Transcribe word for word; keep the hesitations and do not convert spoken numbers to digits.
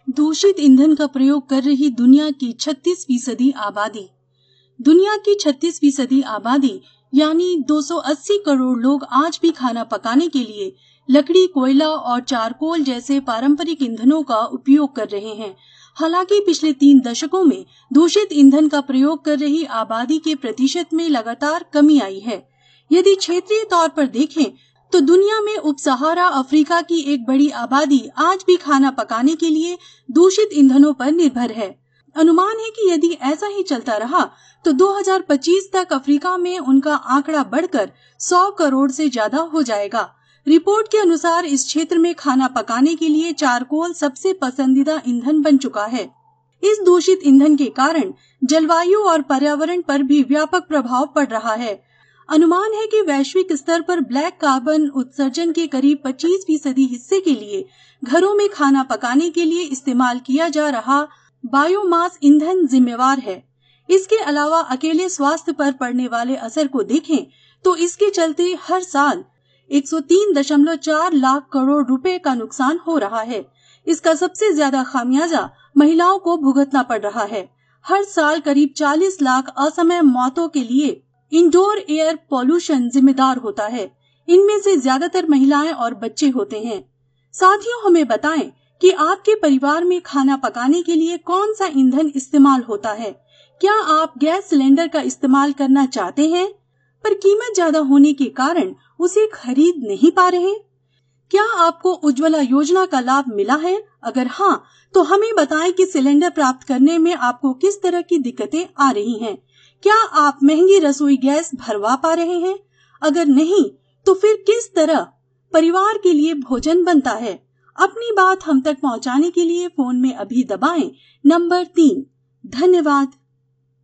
दूषित ईंधन का प्रयोग कर रही दुनिया की छत्तीस फीसदी आबादी। दुनिया की छत्तीस फीसदी आबादी यानी दो सौ अस्सी करोड़ लोग आज भी खाना पकाने के लिए लकड़ी, कोयला और चारकोल जैसे पारंपरिक ईंधनों का उपयोग कर रहे हैं। हालांकि पिछले तीन दशकों में दूषित ईंधन का प्रयोग कर रही आबादी के प्रतिशत में लगातार कमी आई है। यदि क्षेत्रीय तौर पर देखें तो दुनिया में उप सहारा अफ्रीका की एक बड़ी आबादी आज भी खाना पकाने के लिए दूषित ईंधनों पर निर्भर है। अनुमान है कि यदि ऐसा ही चलता रहा तो दो हज़ार पच्चीस तक अफ्रीका में उनका आंकड़ा बढ़कर सौ करोड़ से ज्यादा हो जाएगा। रिपोर्ट के अनुसार इस क्षेत्र में खाना पकाने के लिए चारकोल सबसे पसंदीदा ईंधन बन चुका है। इस दूषित ईंधन के कारण जलवायु और पर्यावरण पर भी व्यापक प्रभाव पड़ रहा है। अनुमान है कि वैश्विक स्तर पर ब्लैक कार्बन उत्सर्जन के करीब पच्चीस फीसदी हिस्से के लिए घरों में खाना पकाने के लिए इस्तेमाल किया जा रहा बायोमास ईंधन जिम्मेवार है। इसके अलावा अकेले स्वास्थ्य पर पड़ने वाले असर को देखें तो इसके चलते हर साल एक सौ तीन दशमलव चार लाख करोड़ रुपए का नुकसान हो रहा है। इसका सबसे ज्यादा खामियाजा महिलाओं को भुगतना पड़ रहा है। हर साल करीब चालीस लाख असमय मौतों के लिए इंडोर एयर पॉल्यूशन जिम्मेदार होता है। इनमें से ज्यादातर महिलाएं और बच्चे होते हैं। साथियों, हमें बताएं कि आपके परिवार में खाना पकाने के लिए कौन सा ईंधन इस्तेमाल होता है। क्या आप गैस सिलेंडर का इस्तेमाल करना चाहते हैं पर कीमत ज्यादा होने के कारण उसे खरीद नहीं पा रहे? क्या आपको उज्ज्वला योजना का लाभ मिला है? अगर हाँ, तो हमें बताएं कि सिलेंडर प्राप्त करने में आपको किस तरह की दिक्कतें आ रही हैं। क्या आप महंगी रसोई गैस भरवा पा रहे हैं? अगर नहीं, तो फिर किस तरह परिवार के लिए भोजन बनता है? अपनी बात हम तक पहुंचाने के लिए फोन में अभी दबाएं नंबर तीन। धन्यवाद।